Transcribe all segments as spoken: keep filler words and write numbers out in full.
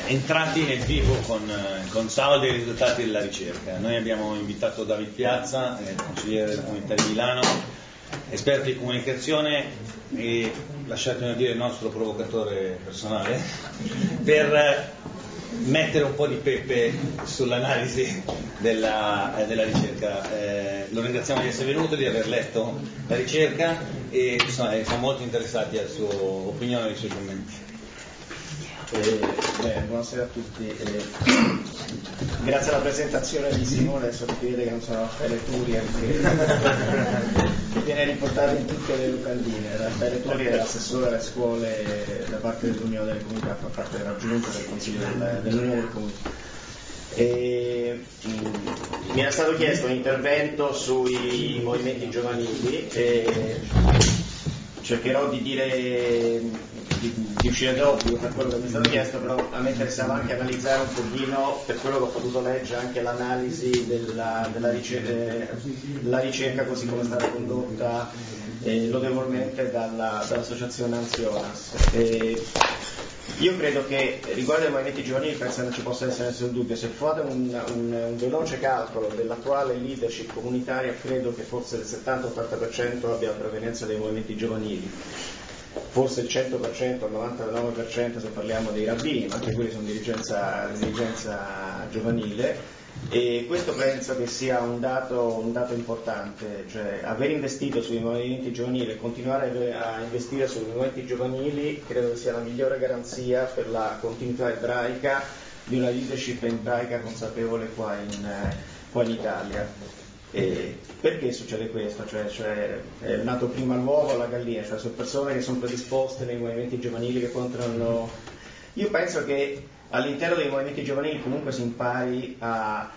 entrati nel vivo con, con Salvo dei risultati della ricerca. Noi abbiamo invitato David Piazza, eh, consigliere della Comunità di Milano, esperto di comunicazione e, lasciatemi dire, il nostro provocatore personale, per mettere un po' di pepe sull'analisi della, eh, della ricerca. Eh, lo ringraziamo di essere venuto, di aver letto la ricerca e insomma, siamo molto interessati alla sua opinione e ai suoi commenti. Eh, beh, buonasera a tutti. Eh, grazie alla presentazione di Simone, adesso capite che non sono Raffaele Turia che viene riportato in tutte le locandine. Raffaele Turia è l'assessore alle scuole da parte dell'Unione delle Comunità, fa parte della giunta del Consiglio del, dell'Unione delle Comunità. E, mh, mi era stato chiesto un intervento sui movimenti giovanili e cercherò di dire di, di uscire d'obbligo per quello che mi è stato chiesto, però a me interessava anche analizzare un pochino, per quello che ho potuto leggere, anche l'analisi della, della ricerca, la ricerca così come è stata condotta eh, lodevolmente dalla, dall'associazione Anzionas. E io credo che riguardo ai movimenti giovanili penso che non ci possa essere nessun dubbio. Se fate un, un, un veloce calcolo dell'attuale leadership comunitaria, credo che forse il settanta ottanta per cento abbia la provenienza dei movimenti giovanili, forse il cento per cento, il novantanove per cento se parliamo dei rabbini, ma anche quelli sono dirigenza, dirigenza giovanile. E questo penso che sia un dato, un dato importante, cioè aver investito sui movimenti giovanili e continuare a investire sui movimenti giovanili credo che sia la migliore garanzia per la continuità ebraica di una leadership ebraica consapevole qua in, qua in Italia. E perché succede questo? Cioè, cioè è nato prima l'uovo o la gallina, cioè sono persone che sono predisposte nei movimenti giovanili che controllano. Io penso che all'interno dei movimenti giovanili comunque si impari a,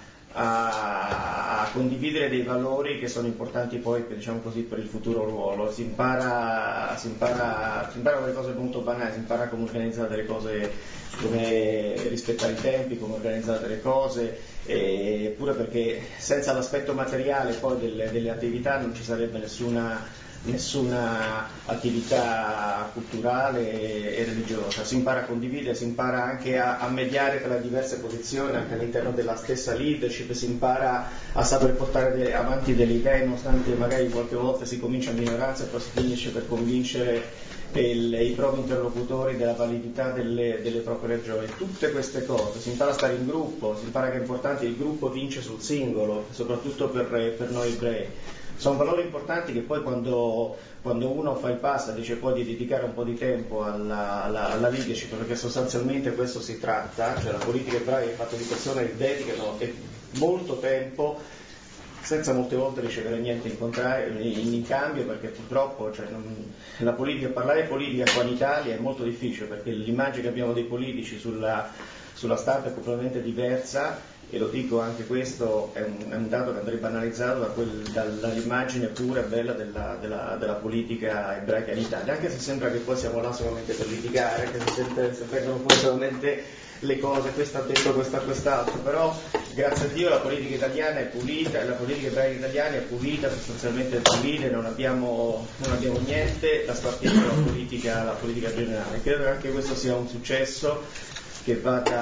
a, a condividere dei valori che sono importanti poi, diciamo così, per il futuro ruolo. Si impara, si impara, si imparano delle cose molto banali, si impara come organizzare delle cose, come rispettare i tempi, come organizzare delle cose, e pure perché senza l'aspetto materiale poi delle, delle attività non ci sarebbe nessuna nessuna attività culturale e religiosa. Si impara a condividere, si impara anche a, a mediare tra le diverse posizioni anche all'interno della stessa leadership, si impara a saper portare de- avanti delle idee nonostante magari qualche volta si comincia a minoranza e poi si finisce per convincere il, i propri interlocutori della validità delle, delle proprie ragioni. Tutte queste cose, si impara a stare in gruppo, si impara che è importante, il gruppo vince sul singolo, soprattutto per, per noi ebrei. Sono valori importanti che poi quando, quando uno fa il passo dice poi di dedicare un po' di tempo alla, alla, alla leadership, perché sostanzialmente questo si tratta, cioè la politica ebraica è fatta di persone che dedicano molto tempo senza molte volte ricevere niente in, contrario, in, in cambio, perché purtroppo cioè, non, la politica, parlare politica qua in Italia è molto difficile, perché l'immagine che abbiamo dei politici sulla, sulla stampa è completamente diversa. E lo dico, anche questo è un, è un dato che andrebbe analizzato da quel, dall'immagine pura e bella della, della, della politica ebraica in Italia, anche se sembra che poi siamo là solamente per litigare, che si sente, se vengono poi solamente le cose, questo ha detto, questo ha quest'altro, però grazie a Dio la politica italiana è pulita, la politica ebraica italiana è pulita, sostanzialmente pulita, non abbiamo, non abbiamo niente da spartire con la politica, la politica generale. Credo che anche questo sia un successo che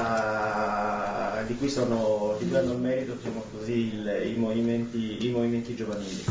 vada, di cui sono di cui hanno il merito, diciamo così, il, i, movimenti, i movimenti giovanili.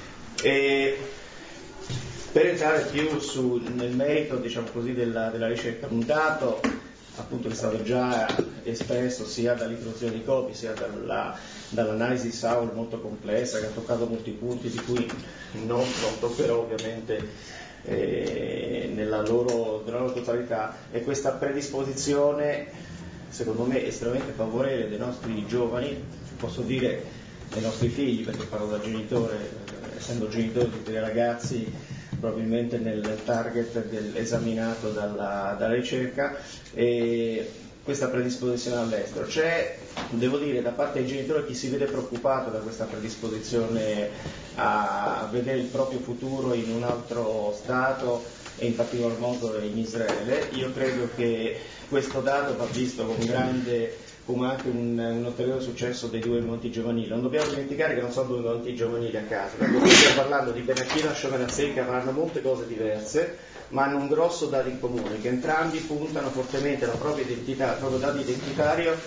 E per entrare più su, nel merito, diciamo così, della, della ricerca, un dato appunto che è stato già espresso sia dall'introduzione di Copi sia dalla, dall'analisi di Saul molto complessa, che ha toccato molti punti di cui non, non toccherò ovviamente Eh, nella, loro, nella loro totalità, e questa predisposizione secondo me estremamente favorevole dei nostri giovani, posso dire dei nostri figli perché parlo da genitore, eh, essendo genitore di tutti i ragazzi probabilmente nel target del, esaminato dalla, dalla ricerca, e questa predisposizione all'estero. C'è, devo dire, da parte dei genitori chi si vede preoccupato da questa predisposizione a vedere il proprio futuro in un altro Stato e in particolar modo in Israele. Io credo che questo dato va visto con grande, come anche un, un ulteriore successo dei due movimenti giovanili. Non dobbiamo dimenticare che non sono due movimenti giovanili a caso, perché qui stiamo parlando di Benachina e Shomen Atzei, che avranno molte cose diverse, ma hanno un grosso dato in comune, che entrambi puntano fortemente la propria identità, il proprio dato identitario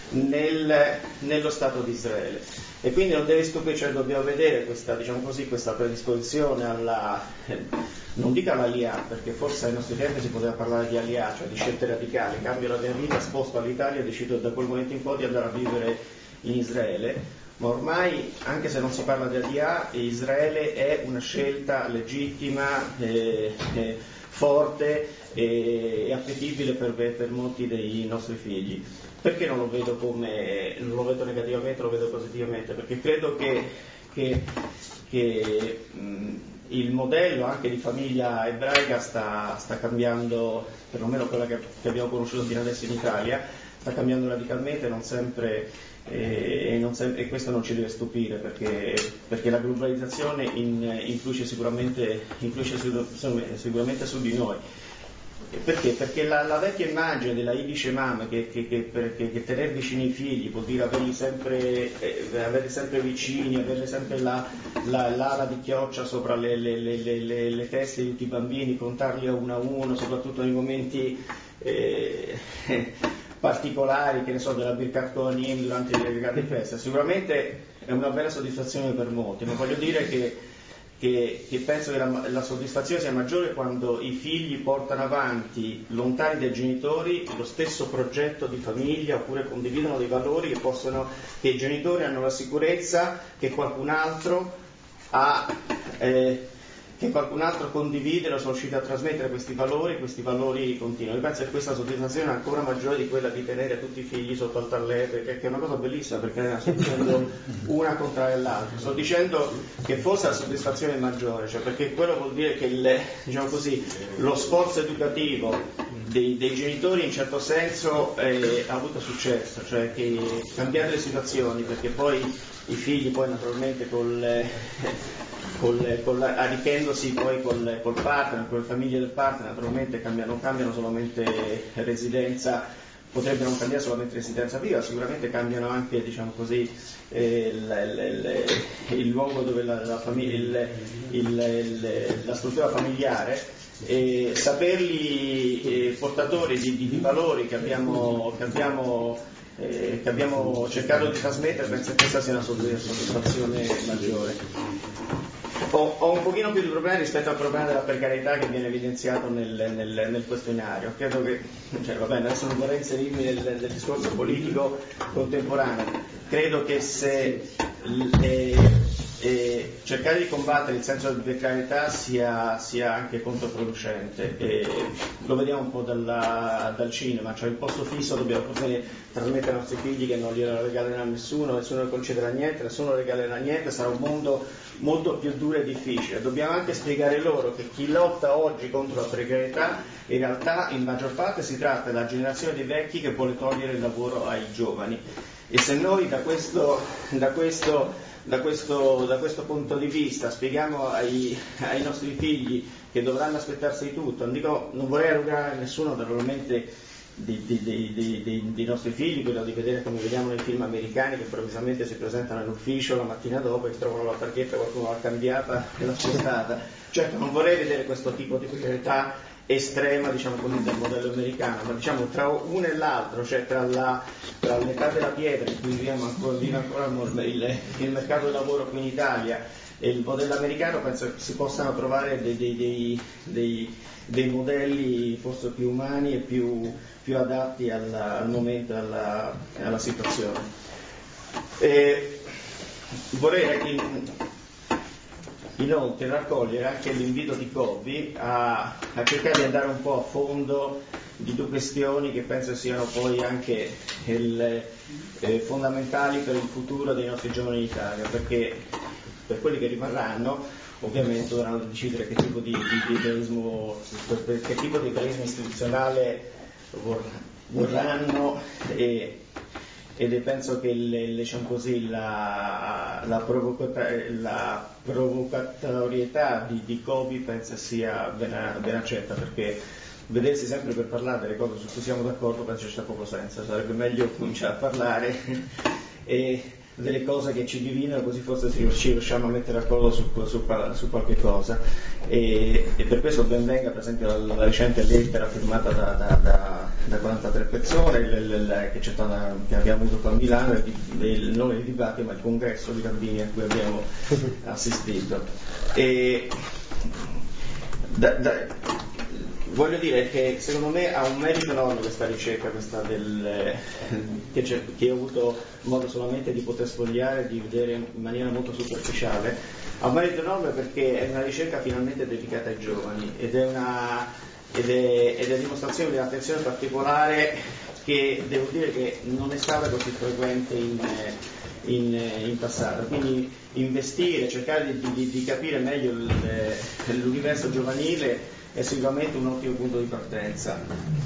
nel, nello Stato di Israele. E quindi non deve stupire, cioè dobbiamo vedere questa, diciamo così, questa predisposizione alla, eh, non dico all'Aliyah, perché forse ai nostri tempi si poteva parlare di Aliyah, cioè di scelte radicali, cambio la mia vita, sposto all'Italia e decido da quel momento in poi di andare a vivere in Israele. Ma ormai, anche se non si parla di Aliyah, Israele è una scelta legittima, eh, eh, forte e, e appetibile per, per molti dei nostri figli. Perché non lo vedo come, non lo vedo negativamente, lo vedo positivamente? Perché credo che, che, che mh, il modello anche di famiglia ebraica sta, sta cambiando, perlomeno quella che, che abbiamo conosciuto fino adesso in Italia, sta cambiando radicalmente, non sempre, eh, e, non sempre, e questo non ci deve stupire, perché, perché la globalizzazione in, influisce, sicuramente, influisce su, sicuramente su di noi. Perché? Perché la, la vecchia immagine della Yiddish Mom, che, che, che, che, che tenere vicini i figli vuol dire averli sempre, eh, averli sempre vicini, avere sempre la, la, l'ala di chioccia sopra le, le, le, le, le teste di tutti i bambini, contarli a uno a uno, soprattutto nei momenti eh, particolari, che ne so, della Birkat Kohanim durante le regate di festa. Sicuramente è una bella soddisfazione per molti, ma voglio dire che Che, che penso che la, la soddisfazione sia maggiore quando i figli portano avanti, lontani dai genitori, lo stesso progetto di famiglia, oppure condividono dei valori che possono, che i genitori hanno la sicurezza che qualcun altro ha, eh, che qualcun altro condivide, lo sono riusciti a trasmettere questi valori, questi valori continuano. Io penso che questa soddisfazione è ancora maggiore di quella di tenere tutti i figli sotto al tallepe, che è una cosa bellissima, perché ne sto dicendo una contro l'altra. Sto dicendo che forse la soddisfazione è maggiore, cioè perché quello vuol dire che il, diciamo così, lo sforzo educativo dei, dei genitori in certo senso eh, ha avuto successo, cioè che cambiare le situazioni, perché poi i figli poi naturalmente col eh, Col, col, arricchendosi poi col, col partner, con le famiglie del partner, naturalmente cambiano, non cambiano solamente residenza, potrebbero non cambiare solamente residenza viva, sicuramente cambiano anche, diciamo così, eh, il, il, il, il luogo dove la, la, famiglia, il, il, il, la struttura familiare, e saperli eh, portatori di, di, di valori che abbiamo, che abbiamo Eh, che abbiamo cercato di trasmettere, penso che questa sia una soddisfazione maggiore. Ho, ho un pochino più di problemi rispetto al problema della precarietà che viene evidenziato nel, nel, nel questionario. Credo che, cioè, va bene, adesso non vorrei inserirmi nel, nel discorso politico contemporaneo. Credo che se le, e cercare di combattere il senso di precarietà sia, sia anche controproducente, e lo vediamo un po' dalla, dal cinema, cioè il posto fisso dobbiamo forse trasmettere ai nostri figli che non glielo regalerà nessuno, nessuno ne concederà niente, nessuno regalerà niente, sarà un mondo molto più duro e difficile. Dobbiamo anche spiegare loro che chi lotta oggi contro la precarietà in realtà in maggior parte si tratta della generazione dei vecchi che vuole togliere il lavoro ai giovani, e se noi da questo, da questo Da questo, da questo punto di vista spieghiamo ai, ai nostri figli che dovranno aspettarsi di tutto, non, dico, non vorrei arrogare a nessuno naturalmente dei, dei, dei, dei, dei nostri figli, quello di vedere come vediamo nei film americani che improvvisamente si presentano all'ufficio la mattina dopo e trovano la targhetta, qualcuno l'ha cambiata e l'ha spostata. Certo, non vorrei vedere questo tipo di precarietà estrema, diciamo così, del modello americano, ma diciamo tra uno e l'altro, cioè tra, la, tra l'età della pietra in cui viviamo ancora, vive ancora il, il mercato del lavoro qui in Italia e il modello americano, penso che si possano trovare dei, dei, dei, dei, dei modelli forse più umani e più, più adatti alla, al momento e alla, alla situazione. E vorrei inoltre raccogliere anche l'invito di Kobi a, a cercare di andare un po' a fondo di due questioni che penso siano poi anche il, eh, fondamentali per il futuro dei nostri giovani in Italia, perché per quelli che rimarranno ovviamente dovranno decidere che tipo di, di, di idealismo, che tipo di idealismo istituzionale vorranno, e ed è, penso che le, le, diciamo così, la, la, provoca- la provocatorietà di, di Kobi penso sia ben, ben accetta, perché vedersi sempre per parlare delle cose su cui siamo d'accordo penso ci sia poco senso, sarebbe meglio cominciare a parlare e delle cose che ci dividono, così forse ci riusciamo a mettere d'accordo su, su, su qualche cosa. E, e per questo ben venga per esempio la, la recente lettera firmata da, da, da, da quarantatré persone il, il, che, c'è stata, che abbiamo avuto qua a Milano, il, il nome di dibattito, ma il congresso di rabbini a cui abbiamo assistito. E, da, da, voglio dire che secondo me ha un merito enorme questa ricerca, questa del, che, che ho avuto modo solamente di poter sfogliare e di vedere in maniera molto superficiale. Ha un merito enorme perché è una ricerca finalmente dedicata ai giovani ed è una ed è, ed è dimostrazione di un'attenzione particolare che devo dire che non è stata così frequente in, in, in passato. Quindi investire, cercare di, di, di capire meglio l'universo giovanile è sicuramente un ottimo punto di partenza.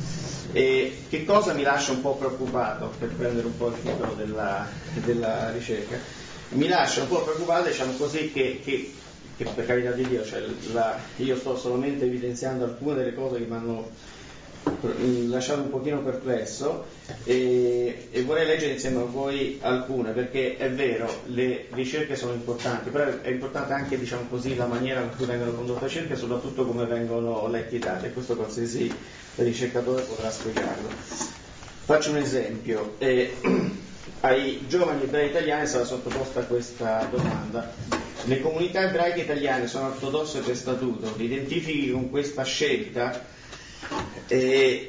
E che cosa mi lascia un po' preoccupato, per prendere un po' il titolo della, della ricerca? Mi lascia un po' preoccupato, diciamo così, che, che, che per carità di Dio, cioè la, io sto solamente evidenziando alcune delle cose che mi hanno lasciato un pochino perplesso e, e vorrei leggere insieme a voi alcune, perché è vero, le ricerche sono importanti, però è importante anche, diciamo così, la maniera in cui vengono condotte le ricerche e soprattutto come vengono letti i dati, e questo qualsiasi ricercatore potrà spiegarlo. Faccio un esempio. Eh, ai giovani ebrei italiani è stata sottoposta questa domanda: le comunità ebraiche italiane sono ortodosse per statuto, li identifichi con questa scelta? E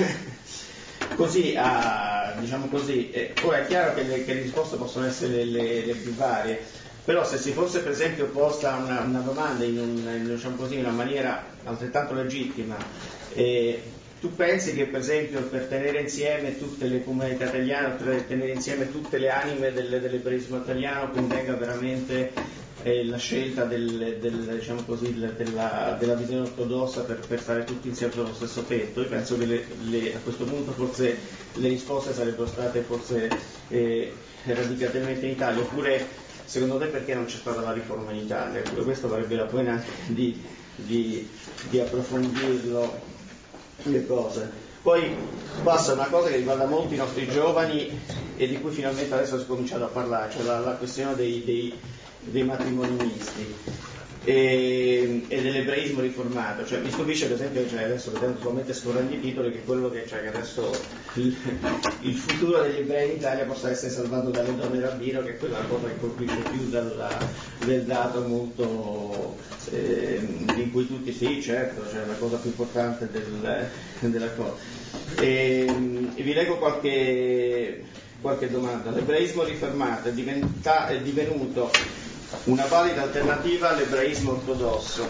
così, ah, diciamo così, eh, ora è chiaro che le, che le risposte possono essere le, le più varie, però se si fosse per esempio posta una, una domanda in, un, in, diciamo così, in una maniera altrettanto legittima, eh, tu pensi che per esempio per tenere insieme tutte le comunità italiane, per tenere insieme tutte le anime del, dell'ebraismo italiano, convenga veramente eh, la scelta del, del, diciamo così, della, della visione ortodossa per, per stare tutti insieme sullo stesso tetto? Io penso che le, le, a questo punto forse le risposte sarebbero state forse eh, radicabilmente in Italia, oppure secondo te perché non c'è stata la riforma in Italia? Eppure questo varrebbe la pena di, di, di approfondirlo, le cose. Poi passa una cosa che riguarda molti nostri giovani e di cui finalmente adesso si è cominciato a parlare, cioè la, la questione dei, dei, dei matrimoni misti e, e dell'ebraismo riformato. Cioè mi stupisce per esempio, cioè adesso vedendo solamente scorrendo i titoli, che quello che, cioè, che adesso il, il futuro degli ebrei in Italia possa essere salvato dalle donne rabbino, che quella è una cosa che colpisce più dalla, del dato molto eh, in cui tutti sì, certo, cioè la cosa più importante del, della cosa. E, e vi leggo qualche, qualche domanda. L'ebraismo riformato è, diventa, è divenuto una valida alternativa all'ebraismo ortodosso?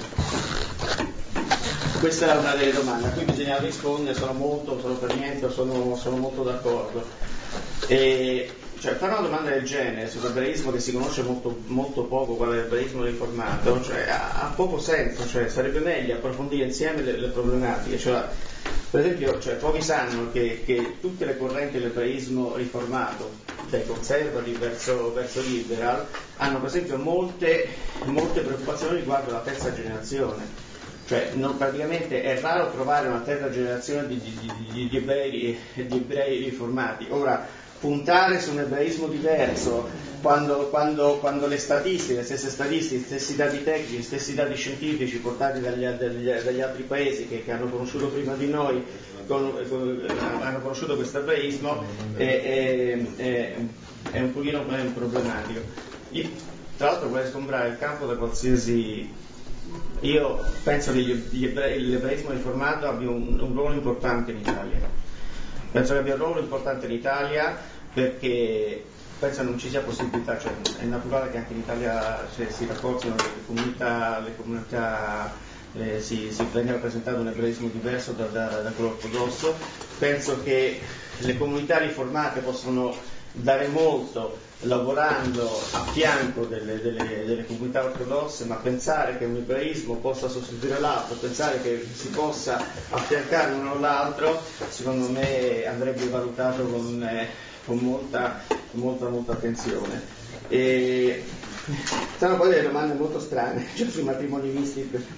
Questa è una delle domande a cui bisogna rispondere. Sono molto, sono per niente, sono, sono molto d'accordo. E, cioè, fare una domanda del genere sull'ebraismo che si conosce molto, molto poco, qual è l'ebraismo riformato, cioè, ha, ha poco senso. Cioè, sarebbe meglio approfondire insieme le, le problematiche. Cioè, per esempio, cioè, pochi sanno che, che tutte le correnti dell'ebraismo riformato, dai conservative verso, verso liberal, hanno per esempio molte, molte preoccupazioni riguardo alla terza generazione. Cioè, non, praticamente è raro trovare una terza generazione di, di, di, di, ebrei, di ebrei riformati. Ora, puntare su un ebraismo diverso quando, quando, quando le statistiche, le stesse statistiche, gli stessi dati tecnici, gli stessi dati scientifici portati dagli, dagli, dagli altri paesi che, che hanno conosciuto prima di noi, con, con, hanno conosciuto questo ebraismo, è, è, è, è un pochino problematico. Io, tra l'altro, vorrei sgombrare il campo da qualsiasi. Io penso che gli, gli ebrei, l'ebraismo riformato abbia un, un ruolo importante in Italia. Penso che abbia un ruolo importante in Italia perché penso non ci sia possibilità, cioè è naturale che anche in Italia cioè, si rafforzino le comunità, le comunità eh, si, si venga rappresentato un ebraismo diverso da, da, da quello ortodosso. Penso che le comunità riformate possono dare molto lavorando a fianco delle, delle, delle comunità ortodosse, ma pensare che un ebraismo possa sostituire l'altro, pensare che si possa affiancare l'uno all'altro, secondo me andrebbe valutato con, eh, con molta, molta, molta attenzione. E sono poi delle domande molto strane, cioè sui matrimoni misti.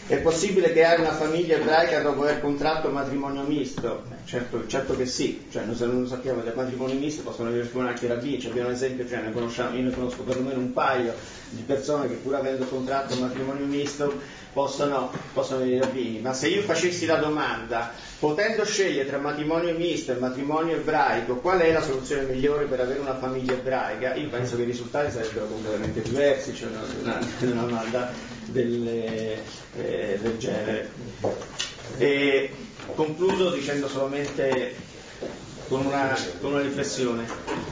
È possibile creare una famiglia ebraica dopo aver contratto un matrimonio misto? Certo, certo che sì, cioè noi se non lo sappiamo, dei matrimoni misti possono venire fuori anche rabbini, cioè, abbiamo un esempio, cioè, ne conosciamo, io ne conosco perlomeno un paio di persone che pur avendo contratto un matrimonio misto possono, possono venire rabbini. Ma se io facessi la domanda, potendo scegliere tra matrimonio misto e matrimonio ebraico, qual è la soluzione migliore per avere una famiglia ebraica? Io penso che i risultati sarebbero completamente diversi, cioè una, una domanda del, eh, del genere. E concludo dicendo solamente con una, con una riflessione.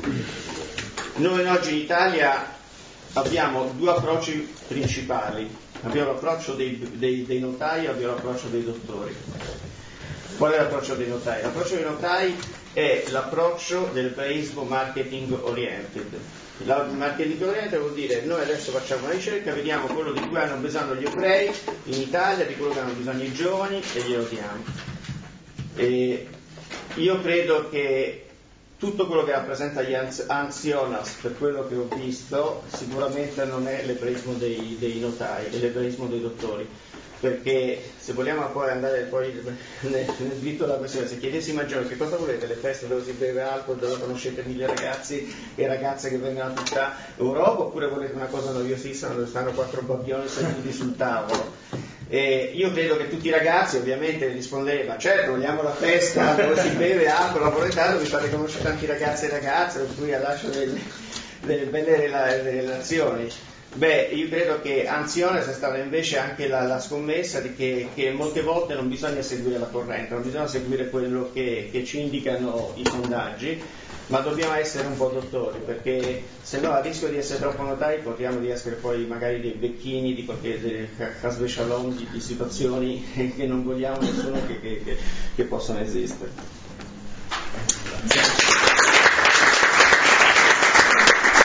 Noi oggi in Italia abbiamo due approcci principali. Abbiamo l'approccio dei, dei, dei notai e abbiamo l'approccio dei dottori. Qual è l'approccio dei notai? L'approccio dei notai è l'approccio del ebraismo marketing oriented. Il marketing oriented vuol dire noi adesso facciamo una ricerca, vediamo quello di cui hanno bisogno gli ebrei in Italia, di quello che hanno bisogno i giovani e glielo diamo. E io credo che tutto quello che rappresenta gli anzionas, per quello che ho visto, sicuramente non è l'ebraismo dei, dei notai, è l'ebraismo dei dottori. Perché se vogliamo poi andare poi nel, nel dritto della questione, se chiedessimo a giovani che cosa volete, le feste dove si beve alcol, dove conoscete mille ragazzi e ragazze che vengono da tutta Europa, oppure volete una cosa noiosissima dove stanno quattro babbioni seduti sul tavolo? E io credo che tutti i ragazzi ovviamente rispondevano, certo vogliamo la festa dove si beve alcol, la volete, vi fate conoscere tanti ragazzi e ragazze, per cui lascio delle, delle belle relazioni. Beh, io credo che Anziones è stata invece anche la, la scommessa di che, che molte volte non bisogna seguire la corrente, non bisogna seguire quello che, che ci indicano i sondaggi, ma dobbiamo essere un po' dottori, perché se no a rischio di essere troppo notai potremmo di essere poi magari dei becchini di qualche dei Hasbe Shalom di, di situazioni che non vogliamo nessuno che, che, che, che possono esistere.